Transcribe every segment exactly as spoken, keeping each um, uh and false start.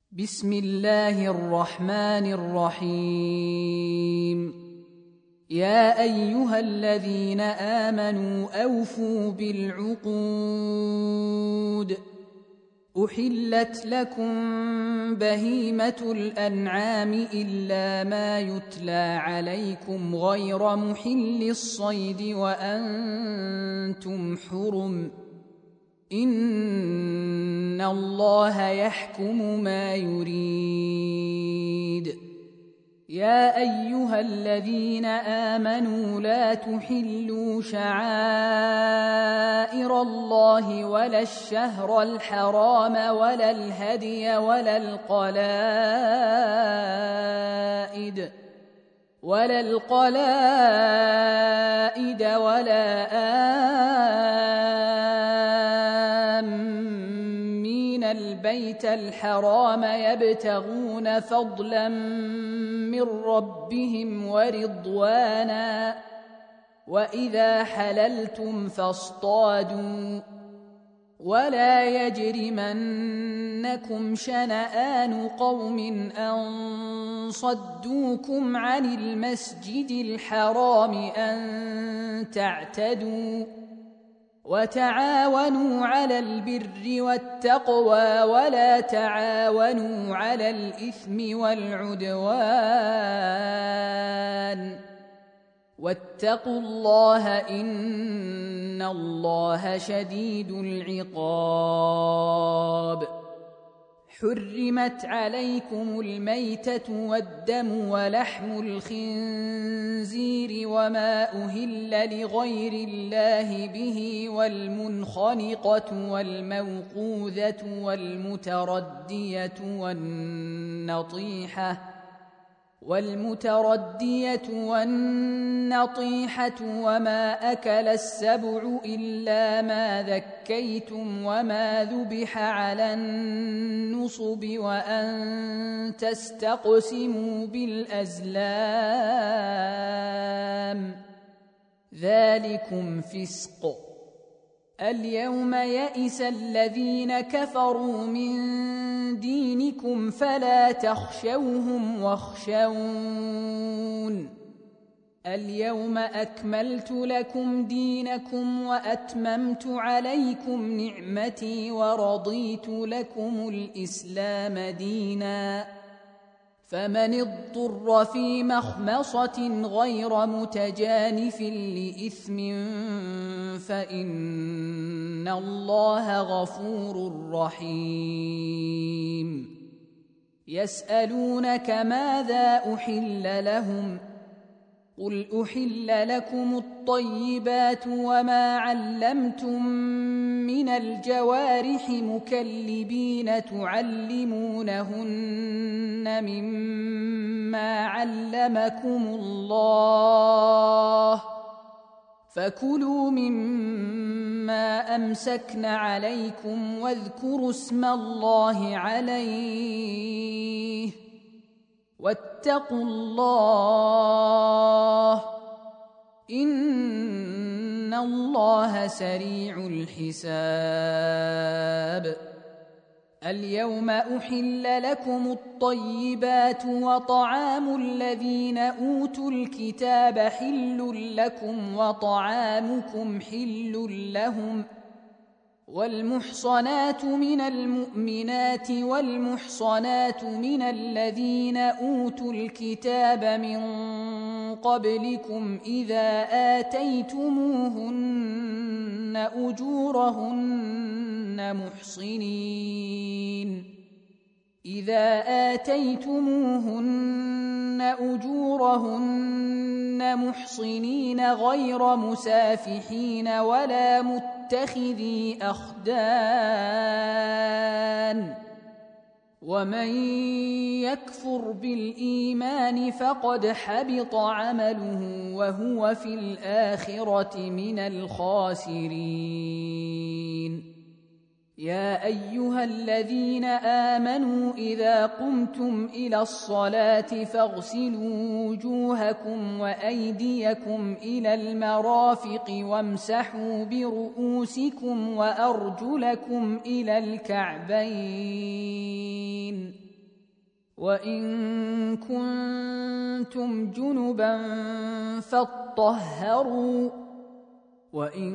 بسم الله الرحمن الرحيم. يا أيها الذين آمنوا أوفوا بالعقود. أحلت لكم بهيمة الأنعام إلا ما يتلى عليكم غير محل الصيد وأنتم حرم. إن الله يحكم ما يريد. يا أيها الذين آمنوا لا تحلوا شعائر الله ولا الشهر الحرام ولا الهدي ولا القلائد ولا القلائد ولا آمين البيت الحرام يبتغون فضلا من ربهم ورضوانا. وإذا حللتم فاصطادوا ولا يجرمنكم شنآن قوم أن صدوكم عن المسجد الحرام أن تعتدوا. وتعاونوا على البر والتقوى ولا تعاونوا على الإثم والعدوان. واتقوا الله إن الله شديد العقاب. حرمت عليكم الميتة والدم ولحم الخنزير وما أهل لغير الله به والمنخنقة والموقوذة والمتردية والنطيحة والمتردية والنطيحة وما أكل السبع إلا ما ذكيتم وما ذبح على النصب وأن تستقسموا بالأزلام ذلكم فسق. اليوم يئس الذين كفروا من دينكم فلا تخشوهم واخشون. اليوم أكملت لكم دينكم وأتممت عليكم نعمتي ورضيت لكم الإسلام دينا. فمن اضطر في مخمصة غير متجانف لإثم فإن الله غفور رحيم. يسألونك ماذا أحل لهم قل أحل لكم الطيبات وما علمتم من الجوارح مكلبين تعلمونهن مما علمكم الله فكلوا مما أمسكن عليكم واذكروا اسم الله عليه واتقوا الله إن الله سريع الحساب. اليوم أحل لكم الطيبات وطعام الذين أوتوا الكتاب حل لكم وطعامكم حل لهم. والمحصنات من المؤمنات والمحصنات من الذين أوتوا الكتاب من قبلكم إذا آتيتموهن أجورهن محصنين إذا آتيتموهن أجورهن محصنين غير مسافحين ولا متخذي أخدان. ومن يكفر بالإيمان فقد حبط عمله وهو في الآخرة من الخاسرين. يا أيها الذين آمنوا إذا قمتم إلى الصلاة فاغسلوا وجوهكم وأيديكم إلى المرافق وامسحوا برؤوسكم وأرجلكم إلى الكعبين وإن كنتم جنبا فاطهروا وإن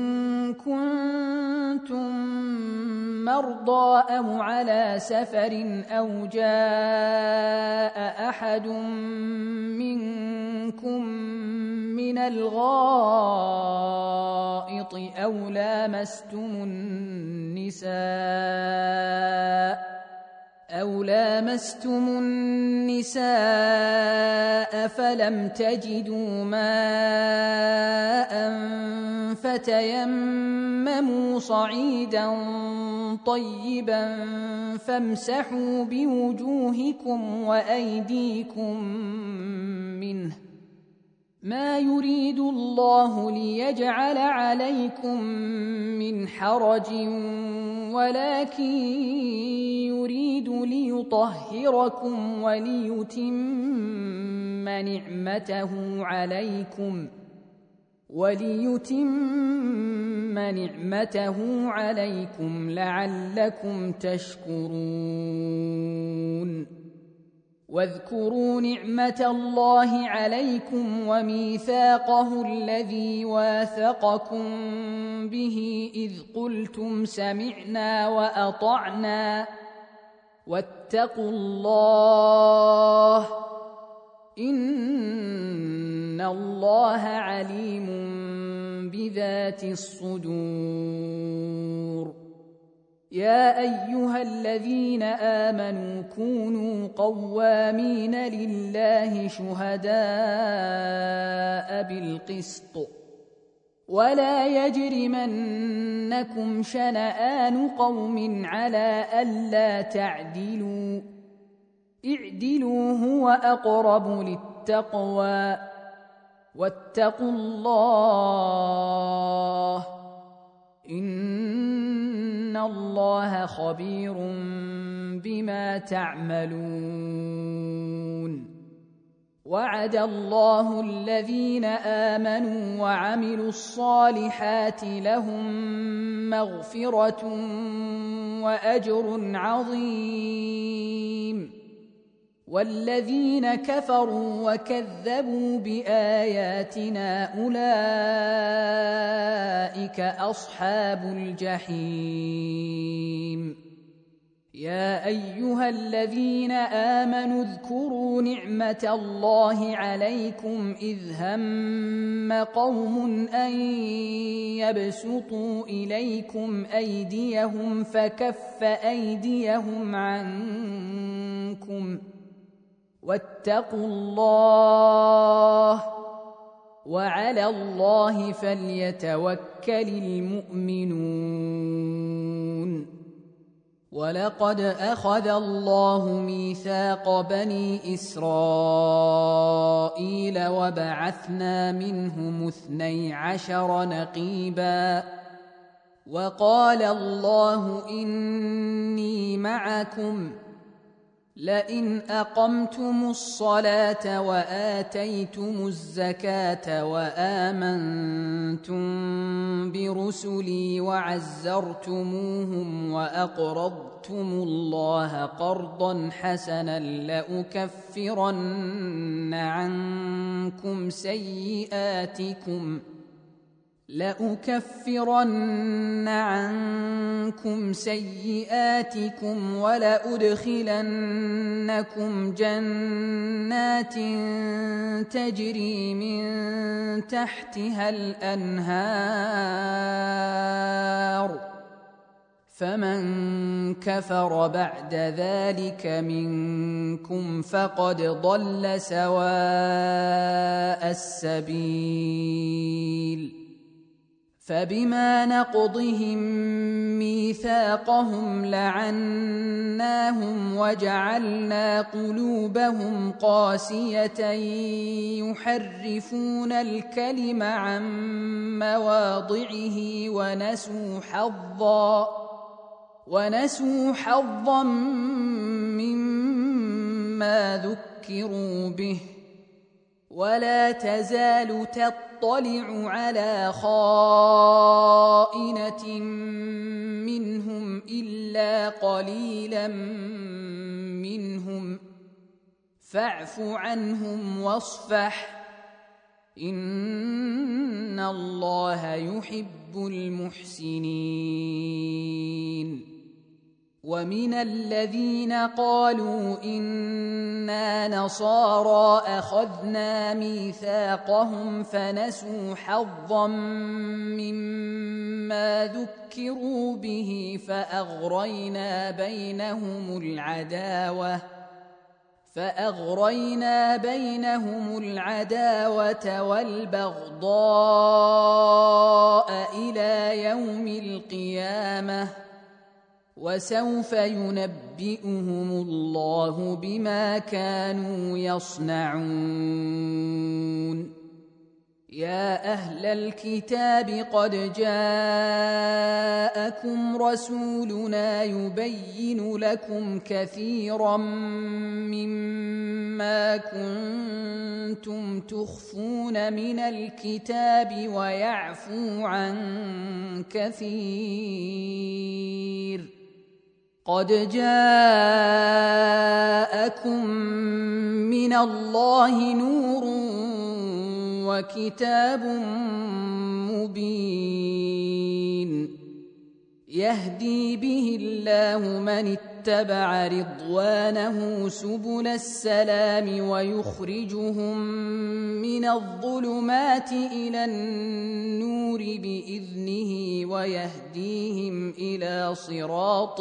كنتم مرضى أو على سفر أو جاء أحد منكم من الغائط أو لامستم النساء أو لامستم النساء فلم تجدوا ماء فتيمموا صعيدا طيبا فامسحوا بوجوهكم وأيديكم منه ما يريد الله ليجعل عليكم من حرج ولكن يريد ليطهركم وليتم نعمته عليكم وليتم نعمته عليكم لعلكم تشكرون واذكروا نعمة الله عليكم وميثاقه الذي واثقكم به إذ قلتم سمعنا وأطعنا واتقوا الله إن الله عليم بذات الصدور يا أيها الذين آمنوا كونوا قوامين لله شهداء بالقسط ولا يجرمنكم شنآن قوم على ألا تعدلوا اعدلوا هو أقرب للتقوى واتقوا الله إن الله خبير بما تعملون وعد الله الذين آمنوا وعملوا الصالحات لهم مغفرة وأجر عظيم والذين كفروا وكذبوا بآياتنا أولئك أصحاب الجحيم يا أيها الذين آمنوا اذكروا نعمة الله عليكم إذ هم قوم أن يبسطوا إليكم أيديهم فكف أيديهم عنكم واتقوا الله وعلى الله فليتوكل المؤمنون ولقد أخذ الله ميثاق بني إسرائيل وبعثنا منهم اثني عشر نقيبا وقال الله إني معكم لئن أقمتم الصلاة وآتيتم الزكاة وآمنتم برسلي وعزرتموهم وأقرضتم الله قرضا حسنا لأكفرن عنكم سيئاتكم لأكفرن عنكم سيئاتكم ولأدخلنكم جنات تجري من تحتها الأنهار فمن كفر بعد ذلك منكم فقد ضل سواء السبيل فبما نقضهم ميثاقهم لعناهم وجعلنا قلوبهم قاسية يحرفون الكلم عن مواضعه ونسوا حظا ونسوا حظا مما ذكروا به ولا تزال تطلع على خائنة منهم إلا قليلا منهم فاعف عنهم واصفح إن الله يحب المحسنين. ومن الذين قالوا إنا نصارى أخذنا ميثاقهم فنسوا حظا مما ذكروا به فأغرينا بينهم العداوة فأغرينا بينهم العداوة والبغضاء إلى يوم القيامة وسوف ينبئهم الله بما كانوا يصنعون. يا أهل الكتاب قد جاءكم رسولنا يبين لكم كثيرا مما كنتم تخفون من الكتاب ويعفو عن كثير. قد جاءكم من الله نور وكتاب مبين يهدي به الله من اتبع رضوانه سبل السلام ويخرجهم من الظلمات إلى النور بإذنه ويهديهم إلى صراط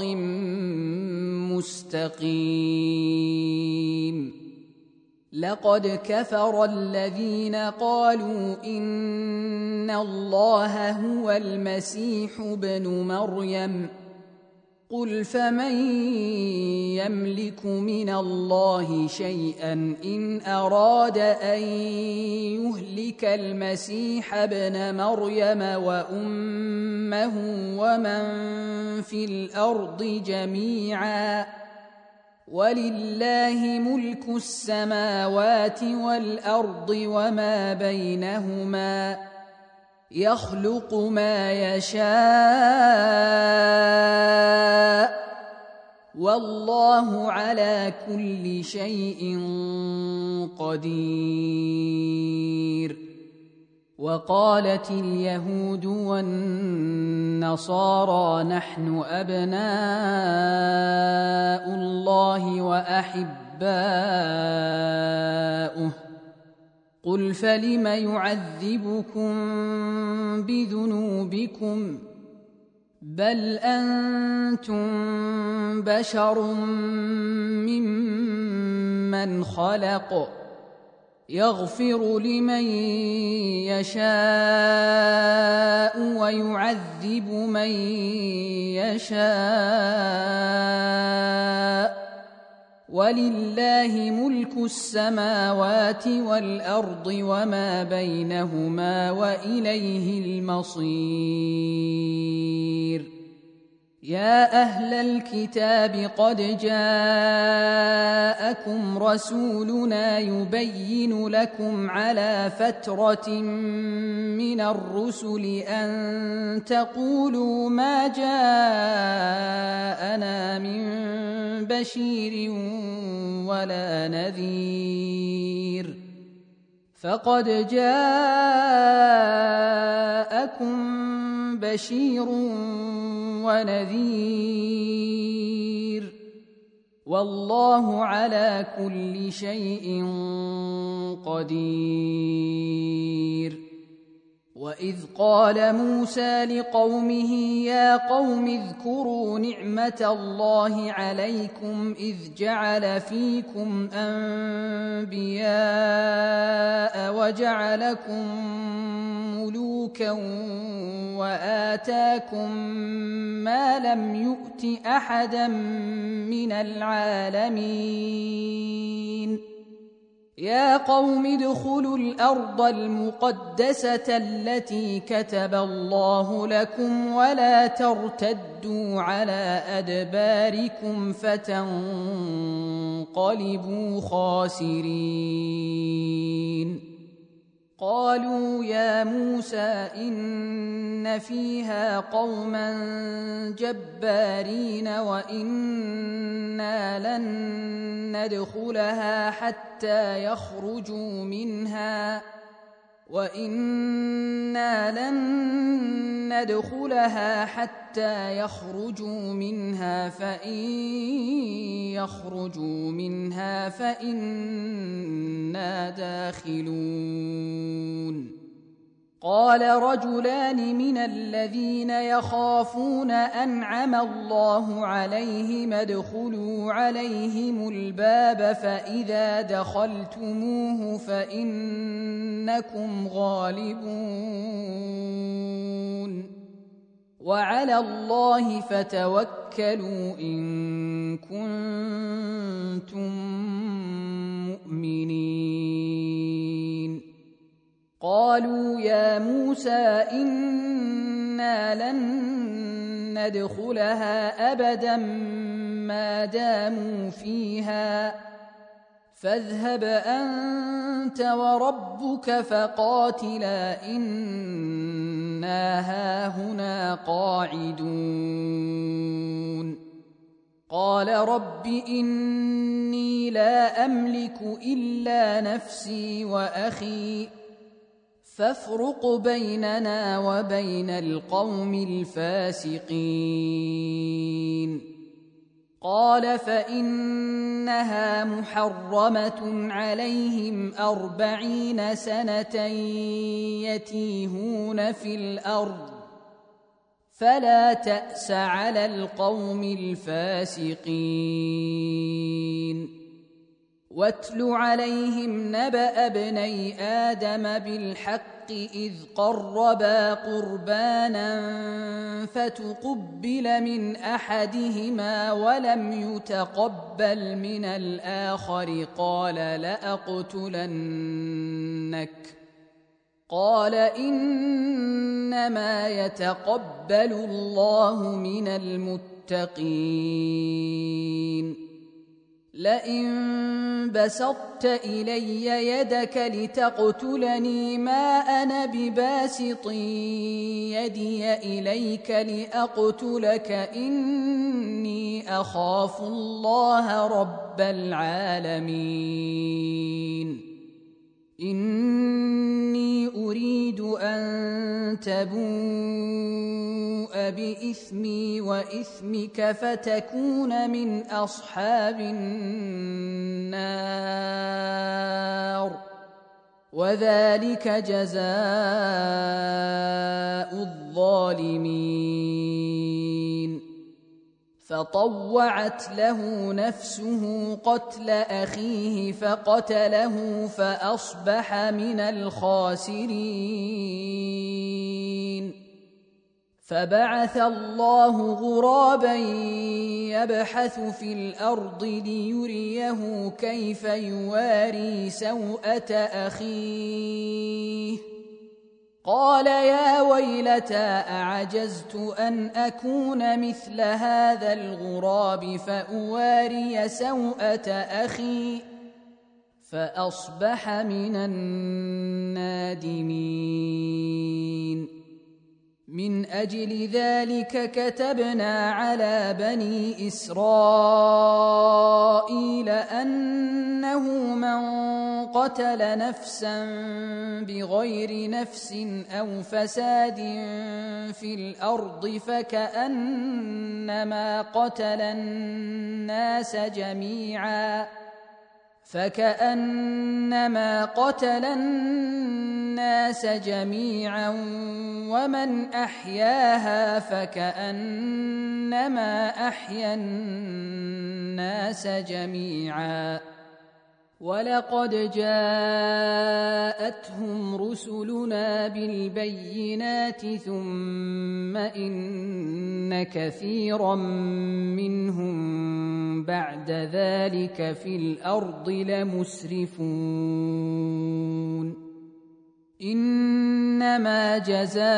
مستقيم. لقد كفر الذين قالوا إن الله هو المسيح ابن مريم قل فمن يملك من الله شيئا إن أراد أن يهلك المسيح ابن مريم وأمه ومن في الأرض جميعا ولله ملك السماوات والأرض وما بينهما يخلق ما يشاء والله على كل شيء قدير. وقالت اليهود والنصارى نحن أبناء الله وأحباؤه قل فلم يعذبكم بذنوبكم بل أنتم بشر ممن خلق يغفر لمن يشاء ويعذب من يشاء ولله ملك السماوات والأرض وما بينهما وإليه المصير. يا أهل الكتاب قد جاءكم رسولنا يبين لكم على فترة من الرسل أن تقولوا ما جاءنا من بشير ولا نذير فقد جاءكم بشير ونذير والله على كل شيء قدير. وإذ قال موسى لقومه يا قوم اذكروا نعمة الله عليكم إذ جعل فيكم أنبياء وجعلكم ملوكا وآتاكم ما لم يؤت أحدا من العالمين. يا قوم ادخلوا الأرض المقدسة التي كتب الله لكم ولا ترتدوا على أدباركم فتنقلبوا خاسرين. قالوا يا موسى إن فيها قوما جبارين وإنا لن ندخلها حتى يخرجوا منها وإنا لن ندخلها حتى يخرجوا منها فإن يخرجوا منها فإنا داخلون. قال رجلان من الذين يخافون أنعم الله عليهم ادخلوا عليهم الباب فإذا دخلتموه فإنكم غالبون وعلى الله فتوكلوا إن كنتم مؤمنين. قالوا يا موسى إنا لن ندخلها أبدا ما داموا فيها فاذهب أنت وربك فقاتلا إنا هاهنا قاعدون. قال رب إني لا أملك إلا نفسي وأخي فافرق بيننا وبين القوم الفاسقين. قال فإنها محرمة عليهم أربعين سنة يتيهون في الأرض فلا تأس على القوم الفاسقين. واتل عليهم نبأ ابني آدم بالحق إذ قربا قربانا فتقبل من أحدهما ولم يتقبل من الآخر قال لأقتلنك قال إنما يتقبل الله من المتقين. لئن بسطت إلي يدك لتقتلني ما أنا بباسط يدي إليك لأقتلك إني أخاف الله رب العالمين. إني أريد أن تبوء بإثمي وإثمك فتكون من أصحاب النار وذلك جزاء الظالمين. فطوعت له نفسه قتل أخيه فقتله فأصبح من الخاسرين. فبعث الله غرابا يبحث في الأرض ليريه كيف يواري سوءة أخيه قال يا ويلتى أعجزت أن أكون مثل هذا الغراب فأواري سوءة أخي فأصبح من النادمين. من أجل ذلك كتبنا على بني إسرائيل أنه من قتل نفسا بغير نفس أو فساد في الأرض فكأنما قتل الناس جميعا فكأنما قتل الناس جميعا ومن أحياها فكأنما أحيا الناس جميعا. ولقد جاءتهم رسلنا بالبينات ثم إن كثيرا منهم بعد ذلك في الأرض لمسرفون. إنما جزاء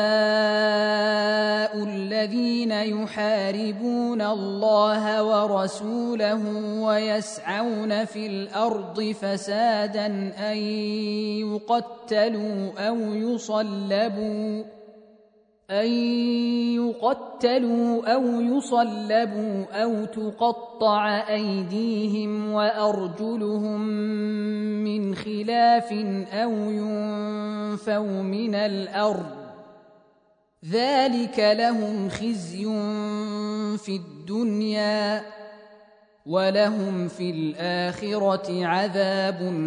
الذين يحاربون الله ورسوله ويسعون في الأرض فسادا أن يقتلوا أو يصلبوا أن يقتلوا أو يصلبوا أو تقطع أيديهم وأرجلهم من خلاف أو ينفوا من الأرض ذلك لهم خزي في الدنيا ولهم في الآخرة عذاب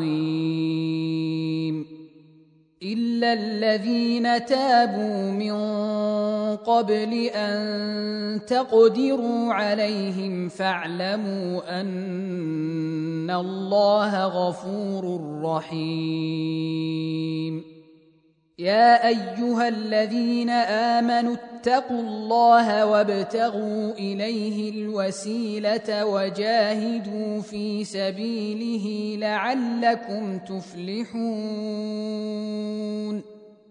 عظيم إلا الذين تابوا من قبل أن تقدروا عليهم فاعلموا أن الله غفور رحيم يا أيها الذين آمنوا اتقوا الله وابتغوا إليه الوسيلة وجاهدوا في سبيله لعلكم تفلحون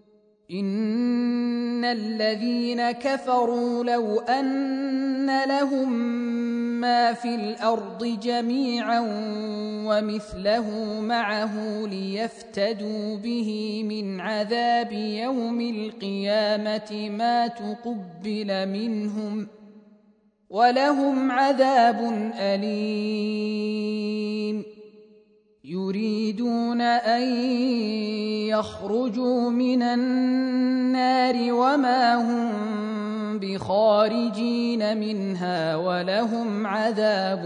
إن الذين كفروا لو أن لهم ما في الأرض جميعا ومثله معه ليفتدوا به من عذاب يوم القيامة ما تقبل منهم ولهم عذاب أليم يريدون أن يخرجوا من النار وما هم بخارجين منها ولهم عذاب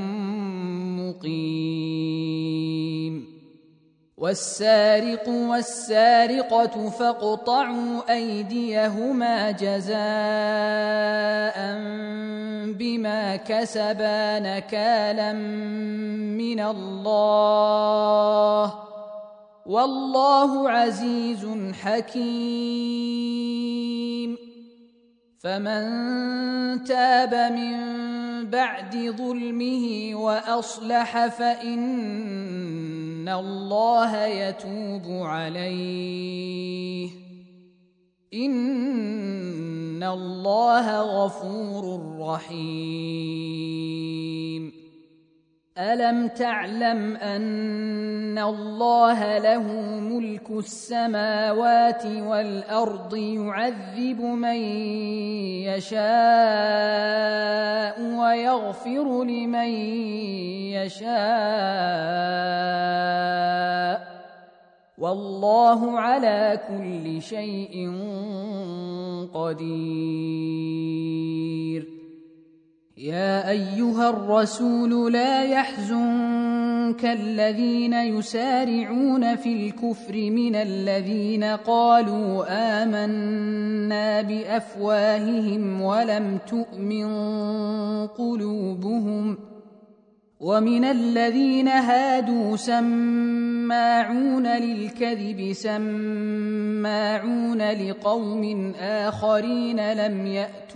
مقيم والسارق والسارقة فاقطعوا أيديهما جزاء بما كسبا نكالا من الله والله عزيز حكيم فمن تاب من بعد ظلمه وأصلح فإن الله يتوب عليه إن الله غفور رحيم ألم تعلم أن الله له ملك السماوات والأرض يعذب من يشاء ويغفر لمن يشاء والله على كل شيء قدير يا أيها الرسول لا يحزنك الذين يسارعون في الكفر من الذين قالوا آمنا بأفواههم ولم تؤمن قلوبهم ومن الذين هادوا سماعون للكذب سماعون لقوم آخرين لم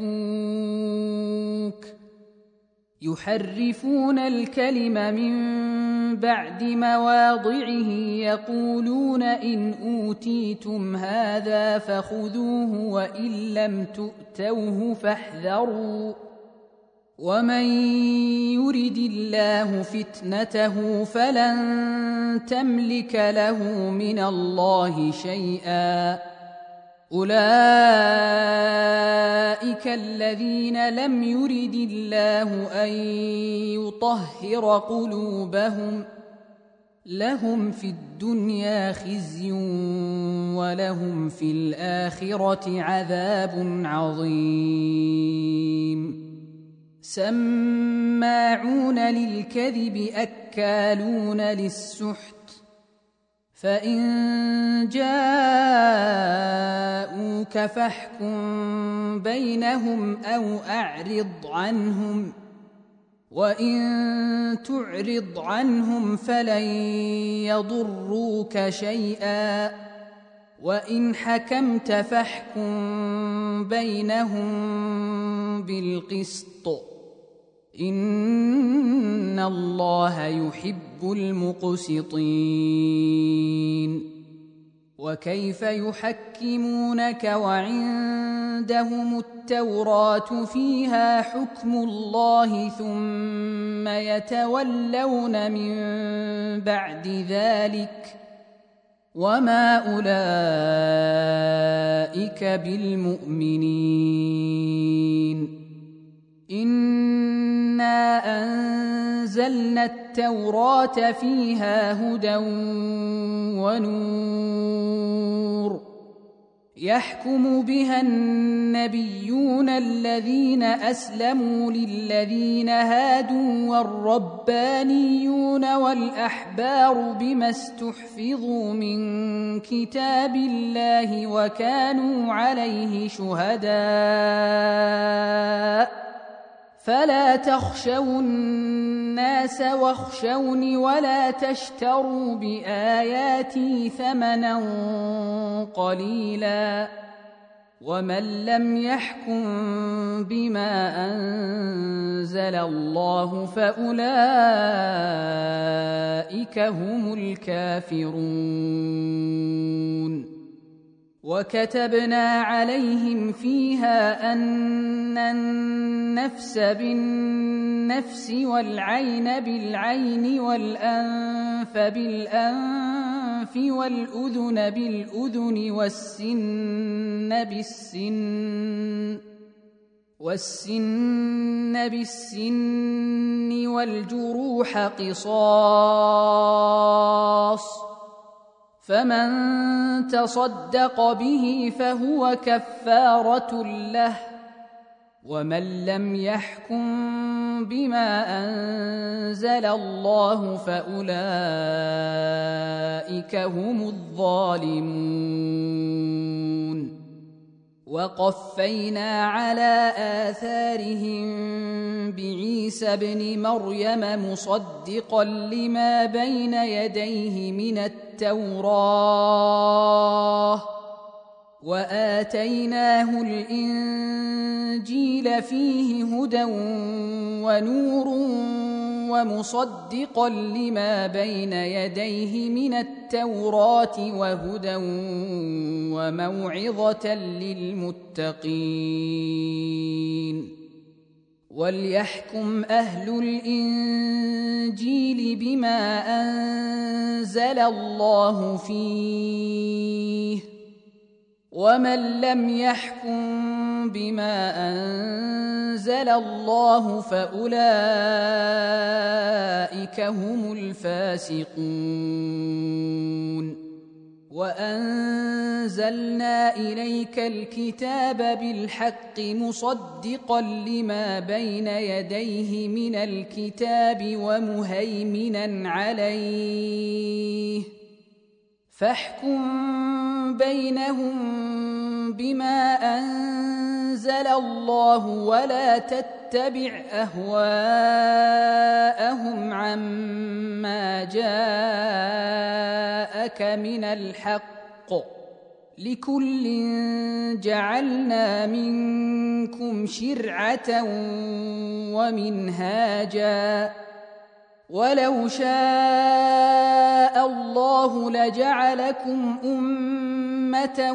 يأتوك يحرفون الكلم من بعد مواضعه يقولون إن أوتيتم هذا فخذوه وإن لم تؤتوه فاحذروا ومن يرد الله فتنته فلن تملك له من الله شيئا أولئك الذين لم يرد الله أن يطهر قلوبهم لهم في الدنيا خزي ولهم في الآخرة عذاب عظيم سماعون للكذب أكالون للسحت فإن جاءوك فاحكم بينهم أو أعرض عنهم وإن تعرض عنهم فلن يضروك شيئا وإن حكمت فاحكم بينهم بالقسط إن الله يحب المقسطين وكيف يحكمونك وعندهم التوراة فيها حكم الله ثم يتولون من بعد ذلك وما أولئك بالمؤمنين. إنا أنزلنا التوراة فيها هدى ونور يحكم بها النبيون الذين أسلموا للذين هادوا والربانيون والأحبار بما استحفظوا من كتاب الله وكانوا عليه شهداء فلا تخشوا الناس واخشوني ولا تشتروا بآياتي ثمنا قليلا ومن لم يحكم بما أنزل الله فأولئك هم الكافرون. وكتبنا عليهم فيها أن النفس بالنفس والعين بالعين والأنف بالأنف والأذن بالأذن والسن بالسن والسن بالسن والجروح قصاص فمن تصدق به فهو كفارة له ومن لم يحكم بما أنزل الله فأولئك هم الظالمون. وقفينا على آثارهم بعيسى ابن مريم مصدقا لما بين يديه من التوراة وآتيناه الإنجيل فيه هدى ونور ومصدقا لما بين يديه من التوراة وهدى وموعظة للمتقين. وليحكم أهل الإنجيل بما أنزل الله فيه ومن لم يحكم بما أنزل الله فأولئك هم الفاسقون. وأنزلنا إليك الكتاب بالحق مصدقا لما بين يديه من الكتاب ومهيمنا عليه فاحكم بينهم بما أنزل الله ولا تتبع أهواءهم عما جاءك من الحق لكل جعلنا منكم شرعة ومنهاجا ولو شاء الله لجعلكم أمة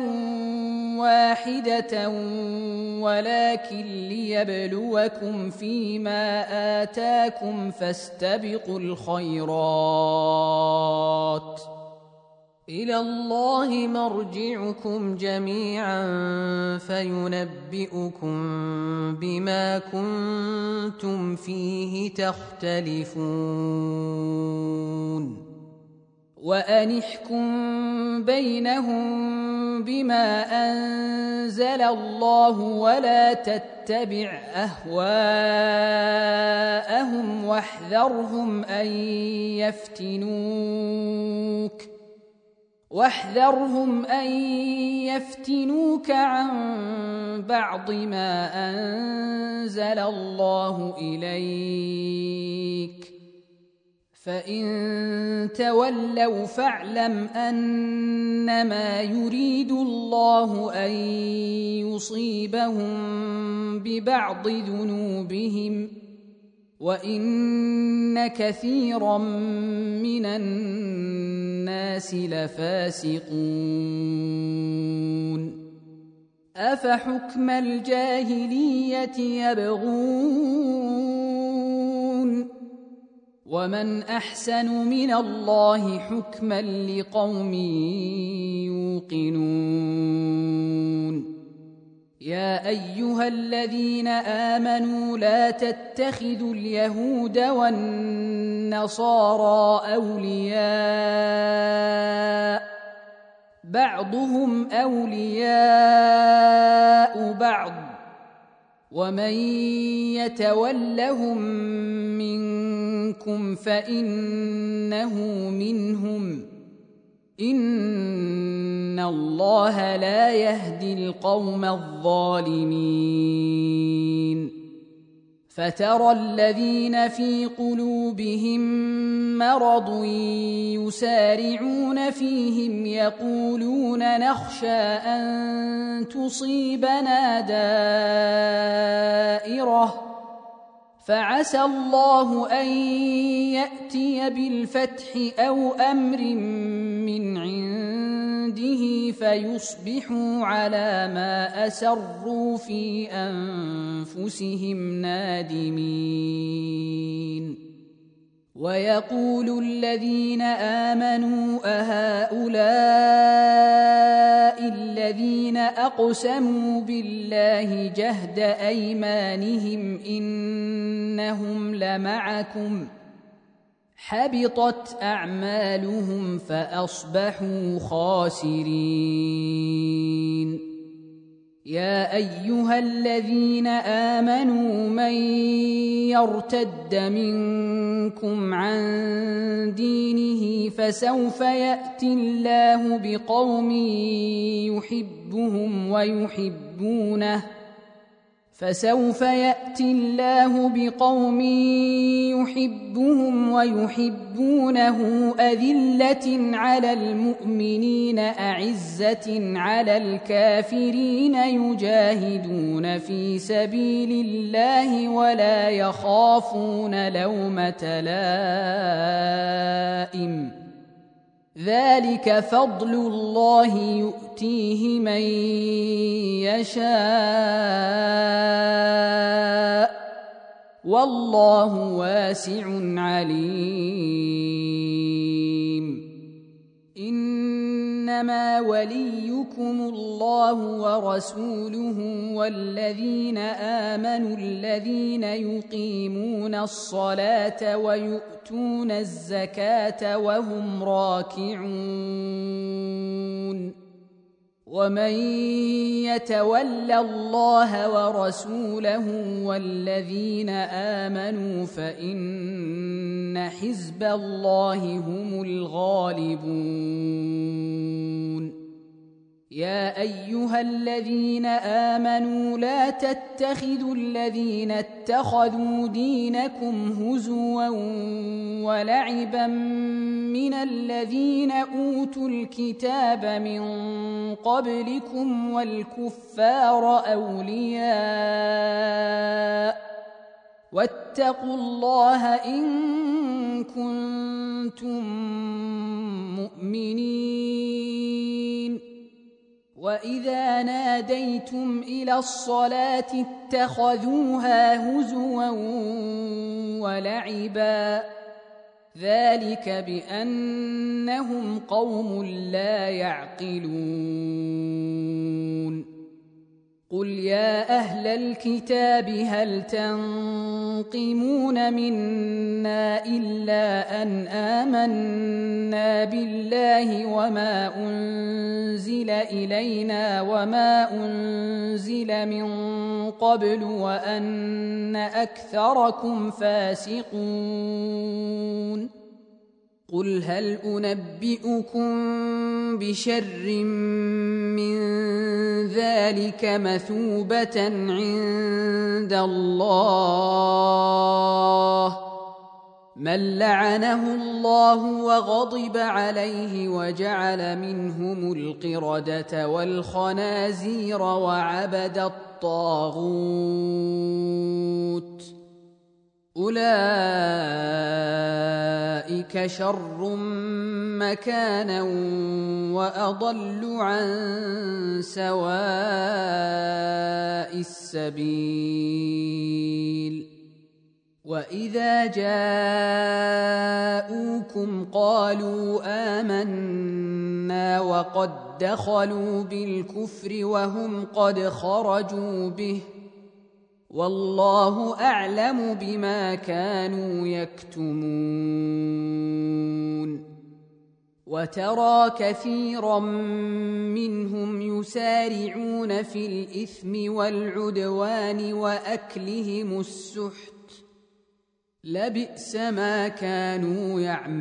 واحدة ولكن ليبلوكم فيما آتاكم فاستبقوا الخيرات إلى الله مرجعكم جميعا فينبئكم بما كنتم فيه تختلفون. وأن احكم بينهم بما أنزل الله ولا تتبع أهواءهم واحذرهم أن يفتنوك واحذرهم أن يفتنوك عن بعض ما أنزل الله إليك فإن تولوا فاعلم أنما يريد الله أن يصيبهم ببعض ذنوبهم وإن كثيرا من الناس لفاسقون أفحكم الجاهلية يبغون ومن أحسن من الله حكما لقوم يوقنون يا أيها الذين آمنوا لا تتخذوا اليهود والنصارى أولياء بعضهم أولياء بعض ومن يتولهم منكم فإنه منهم إن الله لا يهدي القوم الظالمين فترى الذين في قلوبهم مرض يسارعون فيهم يقولون نخشى أن تصيبنا دائرة فعسى الله أن يأتي بالفتح أو أمر من عنده فيصبحوا على ما أسروا في أنفسهم نادمين ويقول الذين آمنوا أهؤلاء الذين أقسموا بالله جهد أيمانهم إنهم لمعكم حبطت أعمالهم فأصبحوا خاسرين يا أيها الذين آمنوا من يرتد منكم عن دينه فسوف يأتي الله بقوم يحبهم ويحبونه فسوف يأتي الله بقوم يحبهم ويحبونه أذلة على المؤمنين أعزة على الكافرين يجاهدون في سبيل الله ولا يخافون لومة لائم ذلك فضل الله يؤتيه من يشاء والله واسع عليم إنما وليكم الله ورسوله والذين آمنوا الذين يقيمون الصلاة ويؤتون الزكاة وهم راكعون ومن يتول الله ورسوله والذين آمنوا فإن حزب الله هم الغالبون يا أيها الذين آمنوا لا تتخذوا الذين اتخذوا دينكم هزوا ولعبا من الذين أوتوا الكتاب من قبلكم والكفار أولياء واتقوا الله إن كنتم مؤمنين وإذا ناديتم إلى الصلاة اتخذوها هزوا ولعبا ذلك بأنهم قوم لا يعقلون قل يا أهل الكتاب هل تنقمون منا إلا أن آمنا بالله وما أنزل إلينا وما أنزل من قبل وأن أكثركم فاسقون قل هل أنبئكم بشر من ذلك مثوبة عند الله من لعنه الله وغضب عليه وجعل منهم القردة والخنازير وعبد الطاغوت أولئك شر مكانا وأضل عن سواء السبيل وإذا جاءوكم قالوا آمنا وقد دخلوا بالكفر وهم قد خرجوا به والله أعلم بما كانوا يكتمون وترى كثيرا منهم يسارعون في الإثم والعدوان وأكلهم السحت لبئس ما كانوا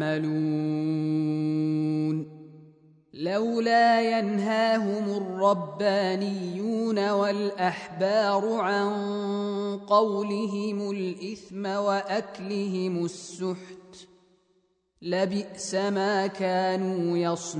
يعملون لولا ينهاهم الربانيون والأحبار عن قولهم الإثم وأكلهم السحت لبئس ما كانوا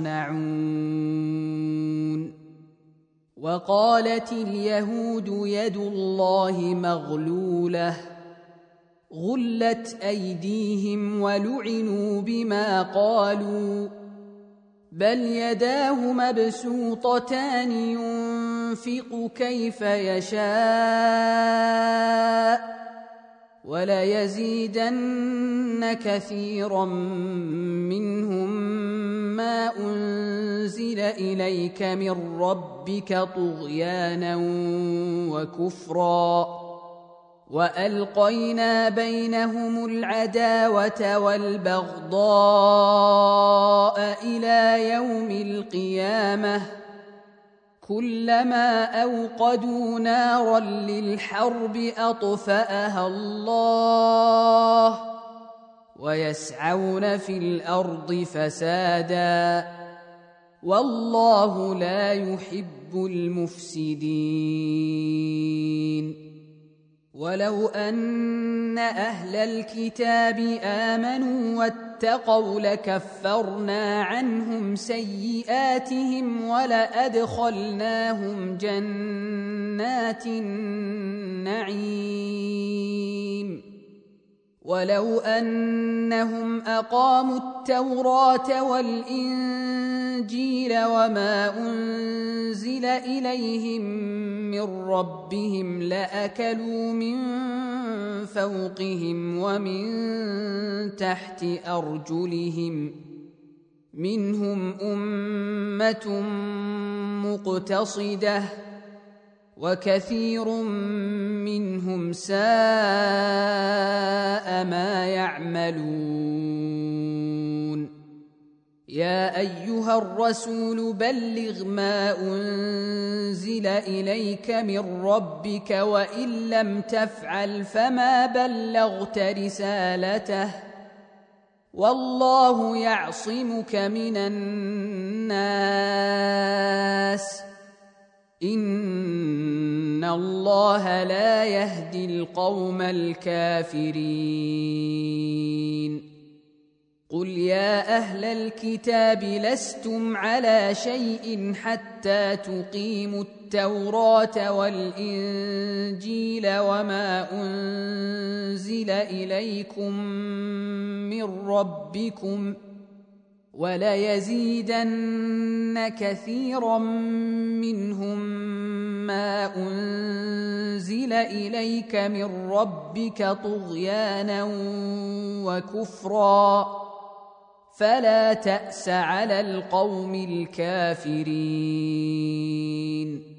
يصنعون وقالت اليهود يد الله مغلولة غلت أيديهم ولعنوا بما قالوا بل يداه مبسوطتان ينفق كيف يشاء وليزيدن كثيرا منهم ما أنزل إليك من ربك طغيانا وكفرا وألقينا بينهم العداوة والبغضاء إلى يوم القيامة كلما أوقدوا نارا للحرب أطفأها الله ويسعون في الأرض فسادا والله لا يحب المفسدين ولو أن أهل الكتاب آمنوا واتقوا لكفرنا عنهم سيئاتهم ولأدخلناهم جنات النعيم ولو أنهم أقاموا التوراة والإنجيل وما أنزل إليهم من ربهم لأكلوا من فوقهم ومن تحت أرجلهم منهم أمة مقتصدة وكثير منهم ساء ما يعملون يا أيها الرسول بلغ ما أنزل إليك من ربك وإن لم تفعل فما بلغت رسالته والله يعصمك من الناس إن الله لا يهدي القوم الكافرين قل يا أهل الكتاب لستم على شيء حتى تقيموا التوراة والإنجيل وما أنزل إليكم من ربكم وليزيدن كثيرا منهم ما أنزل إليك من ربك طغيانا وكفرا فلا تأس على القوم الكافرين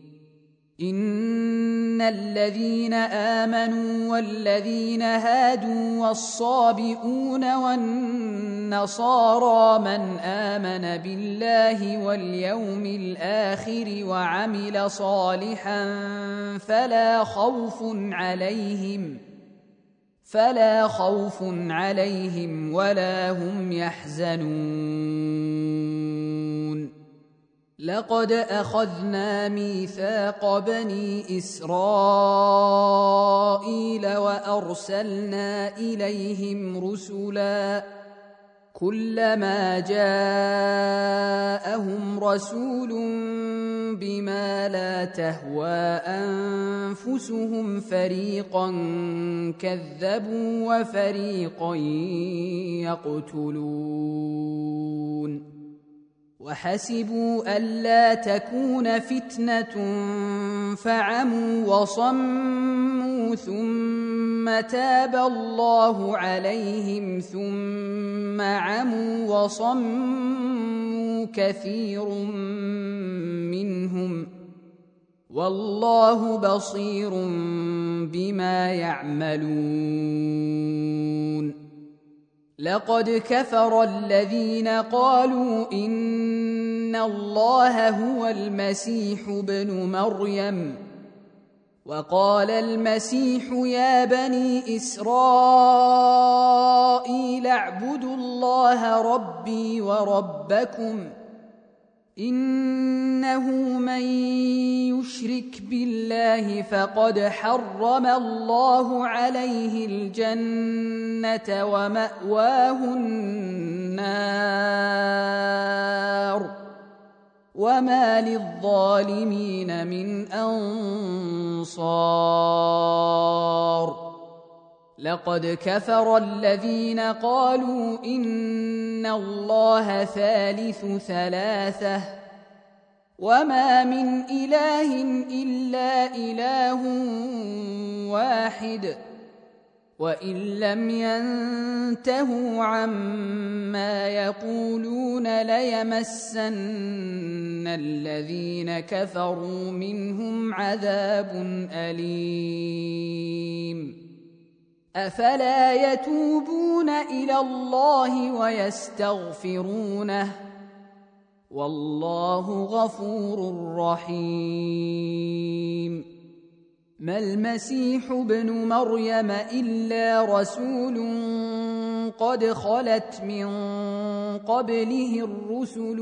إن الذين آمنوا والذين هادوا والصابئون والنصارى من آمن بالله واليوم الآخر وعمل صالحا فلا خوف عليهم فلا خوف عليهم ولا هم يحزنون لقد أخذنا ميثاق بني إسرائيل وأرسلنا إليهم رسلا كلما جاءهم رسول بما لا تهوى أنفسهم فريقا كذبوا وفريقا يقتلون وحسبوا ألا تكون فتنة فعموا وصموا ثم تاب الله عليهم ثم عموا وصموا كثير منهم والله بصير بما يعملون لقد كفر الذين قالوا إن الله هو المسيح ابن مريم وقال المسيح يا بني إسرائيل اعبدوا الله ربي وربكم إنه من يشرك بالله فقد حرم الله عليه الجنة ومأواه النار وما للظالمين من أنصار لقد كفر الذين قالوا إن الله ثالث ثلاثة وما من إله إلا إله واحد وإن لم ينتهوا عما يقولون ليمسن الذين كفروا منهم عذاب أليم أفلا يتوبون إلى الله ويستغفرونه والله غفور رحيم ما المسيح ابن مريم إلا رسول قد خلت من قبله الرسل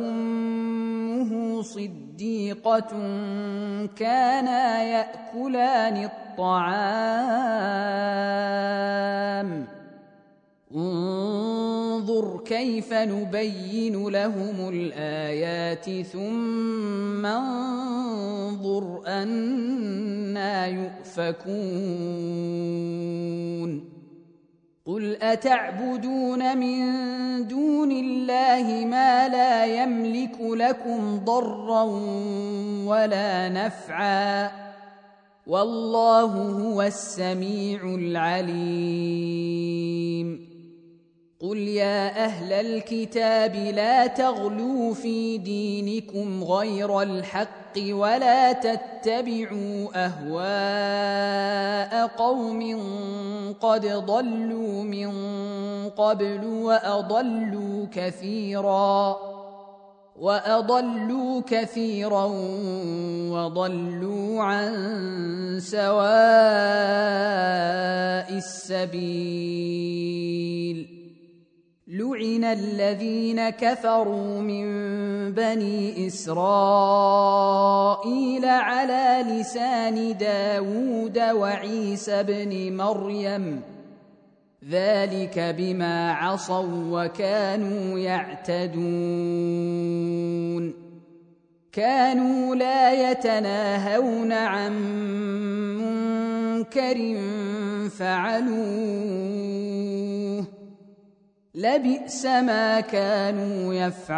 وأمه صديقة كانا يأكلان الطعام انظر كيف نبين لهم الآيات ثم انظر أنى يؤفكون قل أتعبدون من دون الله ما لا يملك لكم ضرا ولا نفعا والله هو السميع العليم قل يا أهل الكتاب لا تغلوا في دينكم غير الحق ولا تتبعوا أهواء قوم قد ضلوا من قبل وأضلوا كثيرا وأضلوا كثيرا وضلوا عن سواء السبيل لعن الذين كفروا من بني إسرائيل على لسان داود وعيسى بن مريم ذلك بما عصوا وكانوا يعتدون كانوا لا يتناهون عن منكر فعلوه لبئس ما كانوا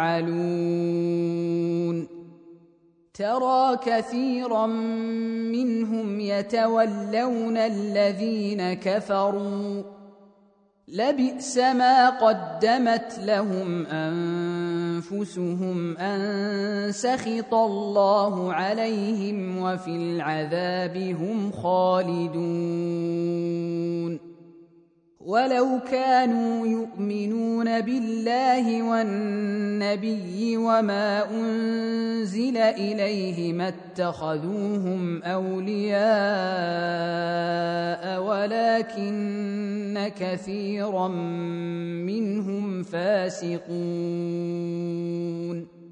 يفعلون ترى كثيرا منهم يتولون الذين كفروا لبئس ما قدمت لهم أنفسهم أن سخط الله عليهم وفي العذاب هم خالدون ولو كانوا يؤمنون بالله والنبي وما أنزل إليه ما اتخذوهم أولياء ولكن كثيرا منهم فاسقون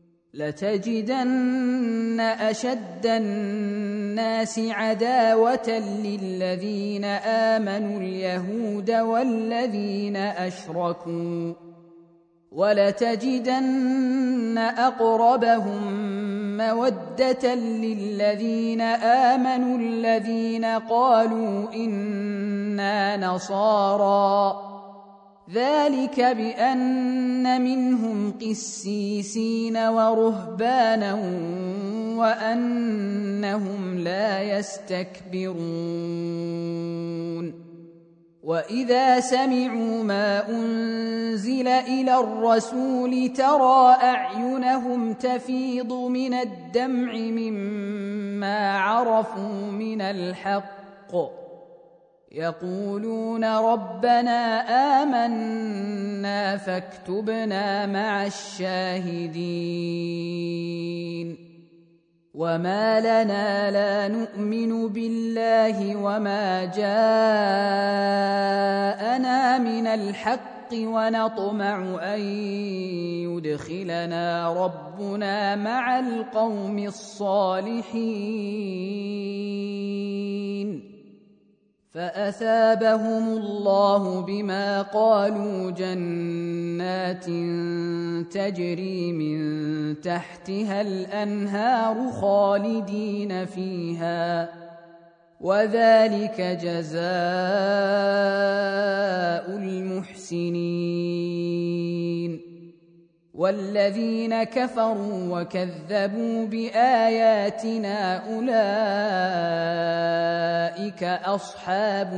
لتجدن أشد الناس عداوة للذين آمنوا اليهود والذين أشركوا ولتجدن أقربهم مودة للذين آمنوا الذين قالوا إنا نصارى ذلك بأن منهم قسيسين ورهبانا وأنهم لا يستكبرون وإذا سمعوا ما أنزل إلى الرسول ترى أعينهم تفيض من الدمع مما عرفوا من الحق يقولون ربنا آمنا فاكتبنا مع الشاهدين وما لنا لا نؤمن بالله وما جاءنا من الحق ونطمع أن يدخلنا ربنا مع القوم الصالحين فأثابهم الله بما قالوا جنات تجري من تحتها الأنهار خالدين فيها وذلك جزاء المحسنين والذين كفروا وكذبوا بآياتنا أولئك أصحاب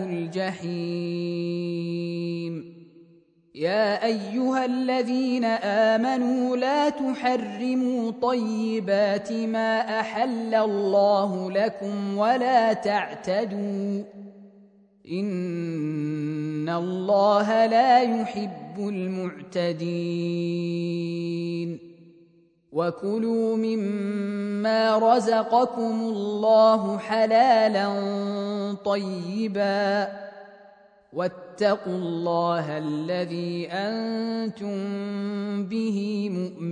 الجحيم يا أيها الذين آمنوا لا تحرموا طيبات ما أحل الله لكم ولا تعتدوا إن الله لا يحب المعتدين وكلوا مما رزقكم الله حلالا طيبا واتقوا الله الذي أنتم به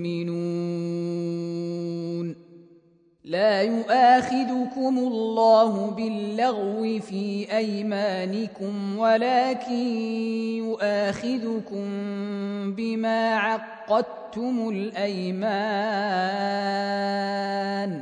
مؤمنون لا يؤاخذكم الله باللغو في أيمانكم ولكن يؤاخذكم بما عقدتم الأيمان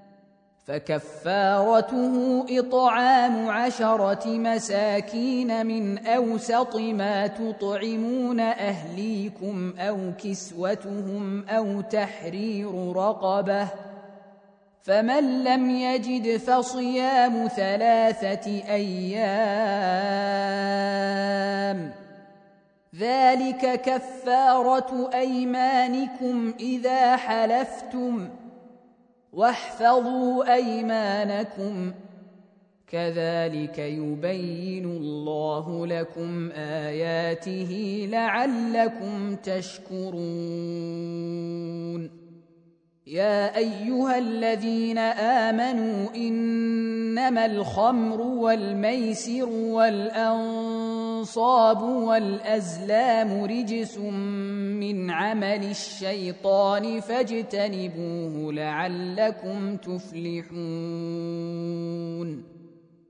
فكفارته إطعام عشرة مساكين من أوسط ما تطعمون أهليكم أو كسوتهم أو تحرير رقبة فمن لم يجد فصيام ثلاثة أيام ذلك كفارة أيمانكم إذا حلفتم واحفظوا أيمانكم كذلك يبين الله لكم آياته لعلكم تشكرون يا أيها الذين آمنوا إنما الخمر والميسر والأنصاب والأزلام رجس من عمل الشيطان فاجتنبوه لعلكم تفلحون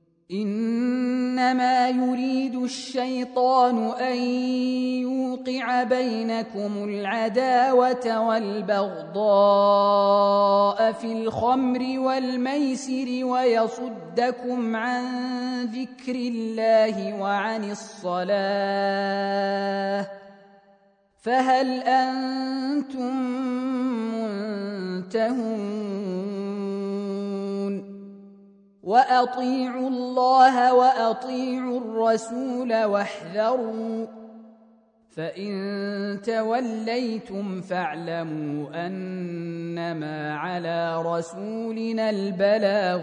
إنما يريد الشيطان أن يوقع بينكم العداوة والبغضاء في الخمر والميسر ويصدكم عن ذكر الله وعن الصلاة فهل أنتم منتهون وأطيعوا الله وأطيعوا الرسول واحذروا فإن توليتم فاعلموا أنما على رسولنا البلاغ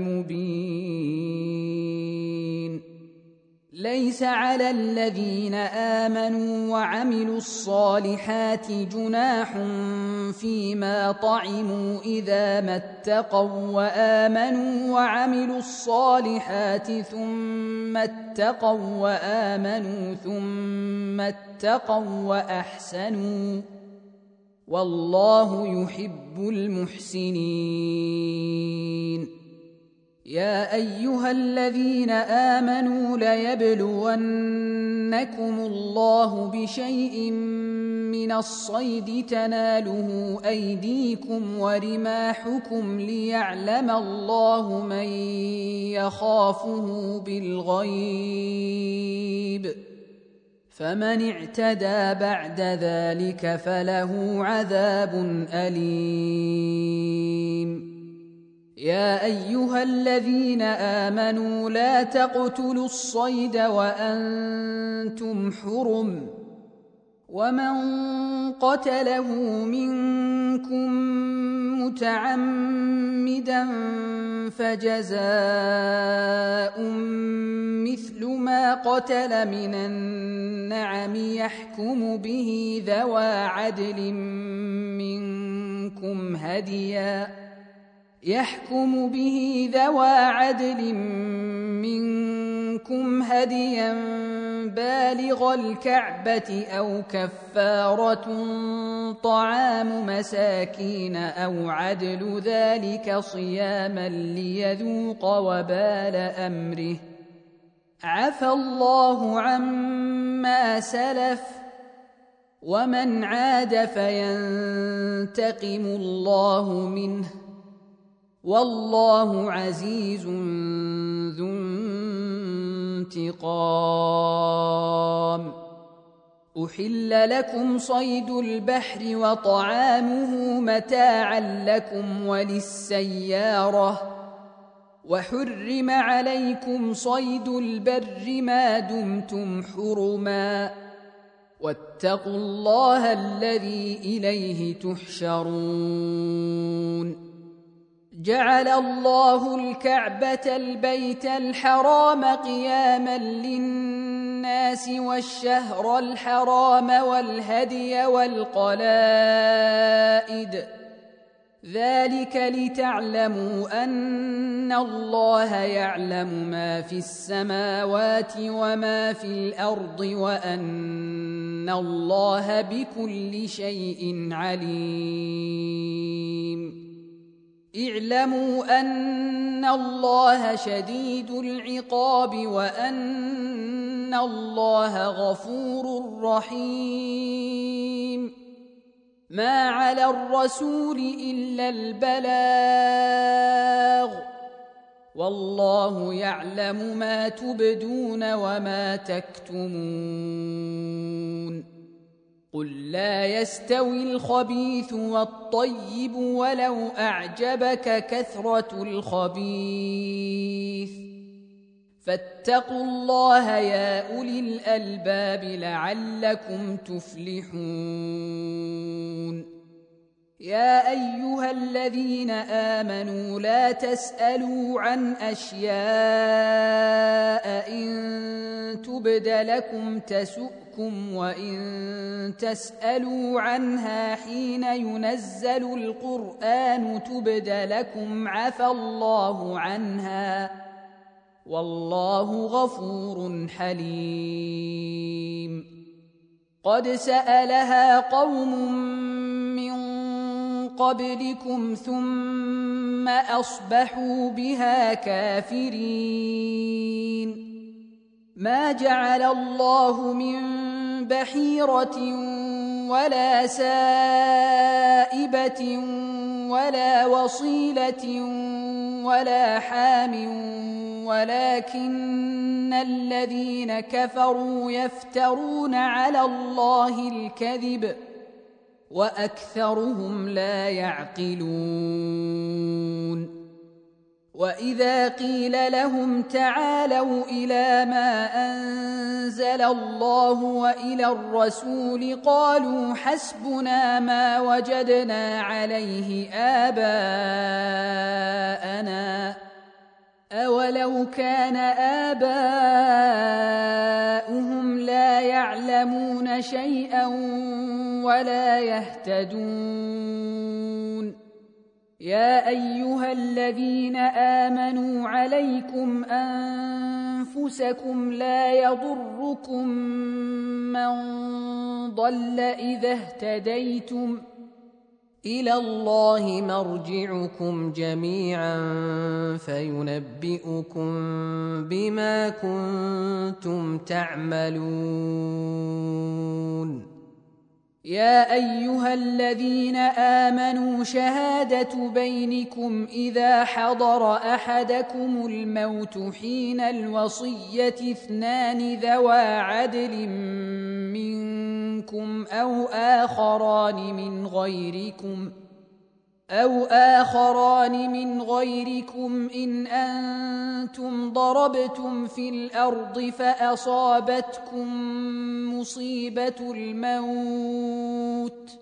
المبين ليس على الذين آمنوا وعملوا الصالحات جناح فيما طعموا إذا ما اتقوا وآمنوا وعملوا الصالحات ثم اتقوا وآمنوا ثم اتقوا وأحسنوا والله يحب المحسنين يا أيها الذين آمنوا ليبلونكم الله بشيء من الصيد تناله أيديكم ورماحكم ليعلم الله من يخافه بالغيب، فمن اعتدى بعد ذلك فله عذاب أليم. يا أيها الذين آمنوا لا تقتلوا الصيد وأنتم حرم، ومن قتله منكم متعمدا فجزاء مثل ما قتل من النعم يحكم به ذوى عدل منكم هديا يحكم به ذوى عدل منكم هديا بالغ الكعبة أو كفارة طعام مساكين أو عدل ذلك صياما ليذوق وبال أمره، عفى الله عما سلف، ومن عاد فينتقم الله منه، والله عزيز ذو انتقام. أحل لكم صيد البحر وطعامه متاعا لكم وللسيارة، وحرم عليكم صيد البر ما دمتم حرما، واتقوا الله الذي إليه تحشرون. جعل الله الكعبة البيت الحرام قياما للناس والشهر الحرام والهدي والقلائد، ذلك لتعلموا أن الله يعلم ما في السماوات وما في الأرض وأن الله بكل شيء عليم. اعلموا أن الله شديد العقاب وأن الله غفور رحيم. ما على الرسول إلا البلاغ، والله يعلم ما تبدون وما تكتمون. قل لا يستوي الخبيث والطيب ولو أعجبك كثرة الخبيث، فاتقوا الله يا أولي الألباب لعلكم تفلحون. يا أيها الذين آمنوا لا تسألوا عن أشياء إن تبد لكم تسؤكم، وإن تسألوا عنها حين ينزل القرآن تبد لكم عفى الله عنها، والله غفور حليم. قد سألها قوم من قبلكم ثم أصبحوا بها كافرين. ما جعل الله من بحيرة ولا سائبة ولا وصيلة ولا حام، ولكن الذين كفروا يفترون على الله الكذب وأكثرهم لا يعقلون. وإذا قيل لهم تعالوا إلى ما أنزل الله وإلى الرسول قالوا حسبنا ما وجدنا عليه آباءنا، أولو كان آباؤهم لا يعلمون شيئا ولا يهتدون. يا أيها الذين آمنوا عليكم أنفسكم لا يضركم من ضل إذا اهتديتم، إلى الله مرجعكم جميعا فينبئكم بما كنتم تعملون. يا أيها الذين آمنوا شهادة بينكم إذا حضر أحدكم الموت حين الوصية اثنان ذوى عدل منكم أو آخران من غيركم أو آخران من غيركم إن أنتم ضربتم في الأرض فأصابتكم مصيبة الموت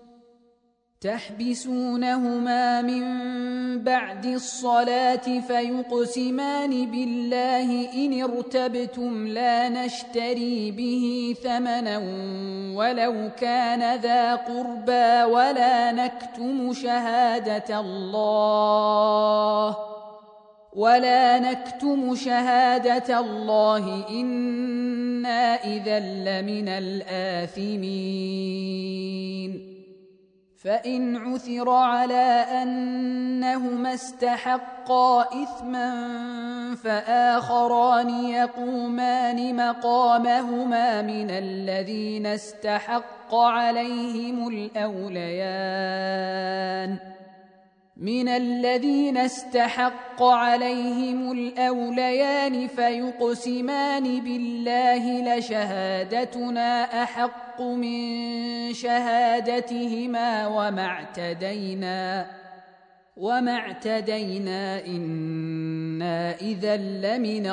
تحبسونهما من بعد الصلاة فيقسمان بالله إن ارتبتم لا نشتري به ثمنا ولو كان ذا قربى ولا نكتم شهادة الله ولا نكتم شهادة الله إنا إذا لمن الآثمين فإن عثر على أنهما استحقا إثما فآخران يقومان مقامهما من الذين استحق عليهم الأوليان من الذين استحق عليهم الأوليان فيقسمان بالله لشهادتنا أحق من شهادتهما وما اعتدينا وما اعتدينا إنا إذا لمن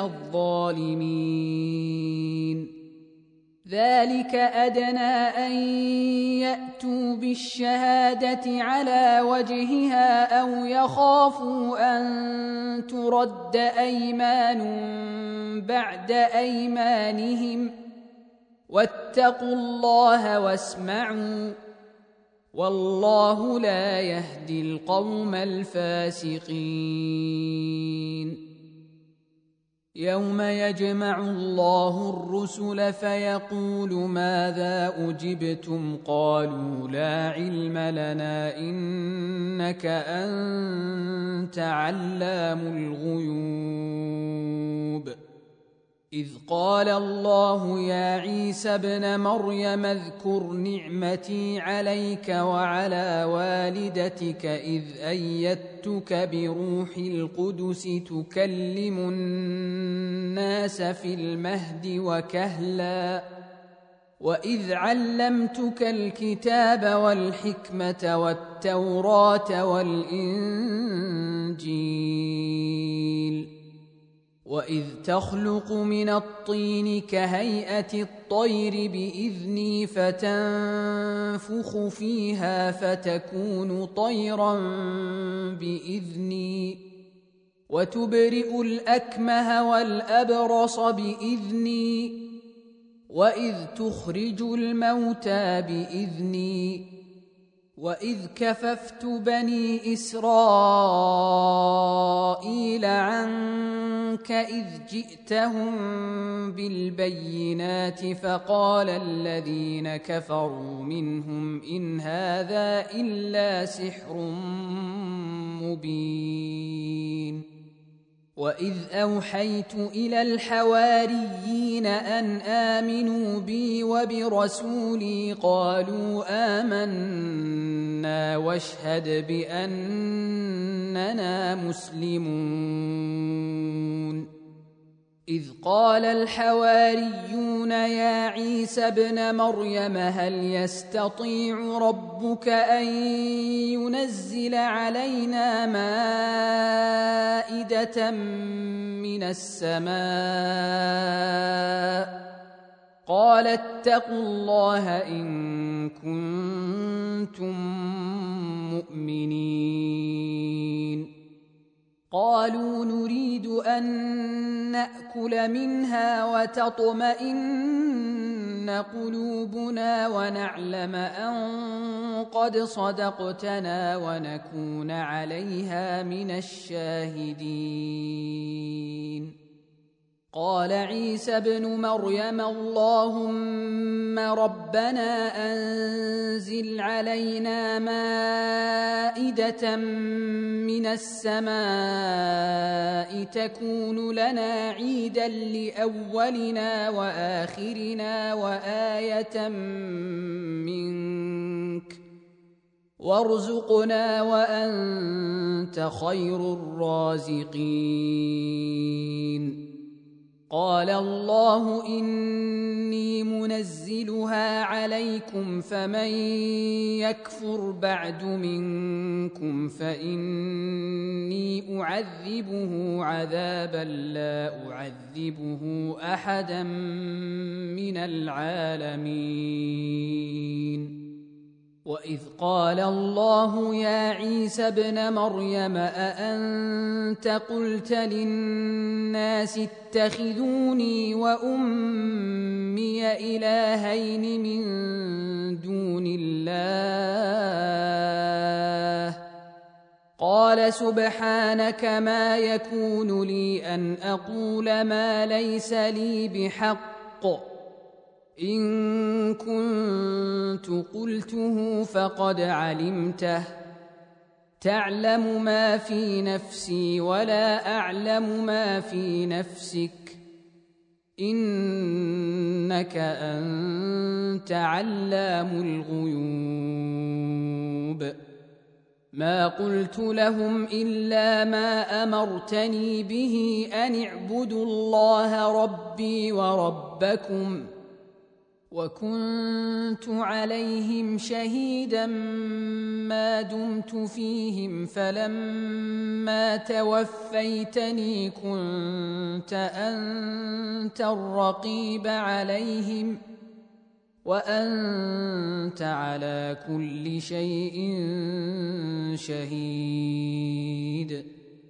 الظالمين ذلك أدنى أن يأتوا بالشهادة على وجهها أو يخافوا أن ترد أيمان بعد أيمانهم واتقوا الله واسمعوا والله لا يهدي القوم الفاسقين يوم يجمع الله الرسل فيقول ماذا أجبتم قالوا لا علم لنا إنك أنت علام الغيوب إذ قال الله يا عيسى ابن مريم اذكر نعمتي عليك وعلى والدتك إذ أيدتك بروح القدس تكلم الناس في المهد وكهلا وإذ علمتك الكتاب والحكمة والتوراة والإنجيل وإذ تخلق من الطين كهيئة الطير بإذني فتنفخ فيها فتكون طيرا بإذني وتبرئ الأكمه والأبرص بإذني وإذ تخرج الموتى بإذني وإذ كففت بني إسرائيل عنك إذ جئتهم بالبينات فقال الذين كفروا منهم إن هذا إلا سحر مبين وإذ أوحيت إلى الحواريين أن آمنوا بي وبرسولي قالوا آمنا واشهد بأننا مسلمون إذ قال الحواريون يا عيسى ابن مريم هل يستطيع ربك أن ينزل علينا مائدة من السماء قال اتقوا الله إن كنتم مؤمنين قالوا نريد أن نأكل منها وتطمئن قلوبنا ونعلم أن قد صدقتنا ونكون عليها من الشاهدين قال عيسى ابن مريم اللهم ربنا أنزل علينا مائدة من السماء تكون لنا عيدا لأولنا وآخرنا وآية منك وارزقنا وأنت خير الرازقين. قال الله إني منزلها عليكم فمن يكفر بعد منكم فإني أعذبه عذابا لا أعذبه أحدا من العالمين. وإذ قال الله يا عيسى ابن مريم أأنت قلت للناس اتخذوني وأمي إلهين من دون الله قال سبحانك ما يكون لي أن أقول ما ليس لي بحق إن كنت قلته فقد علمته تعلم ما في نفسي ولا أعلم ما في نفسك إنك أنت علام الغيوب. ما قلت لهم إلا ما أمرتني به أن اعبدوا الله ربي وربكم وكنت عليهم شهيدا ما دمت فيهم فلما توفيتني كنت أنت الرقيب عليهم وأنت على كل شيء شهيد.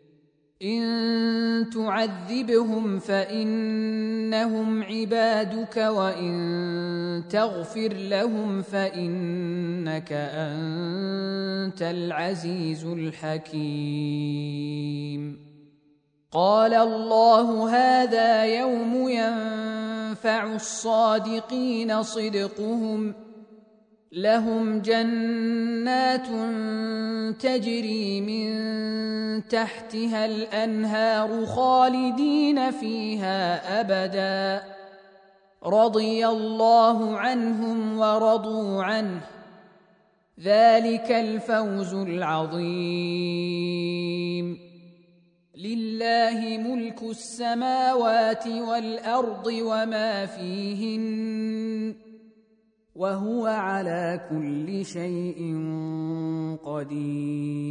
إن تعذبهم فإنهم عبادك وإن تغفر لهم فإنك أنت العزيز الحكيم. قال الله هذا يوم ينفع الصادقين صدقهم لهم جنات تجري من تحتها الأنهار خالدين فيها أبدا رضي الله عنهم ورضوا عنه ذلك الفوز العظيم. لله ملك السماوات والأرض وما فيهن وهو على كل شيء قدير.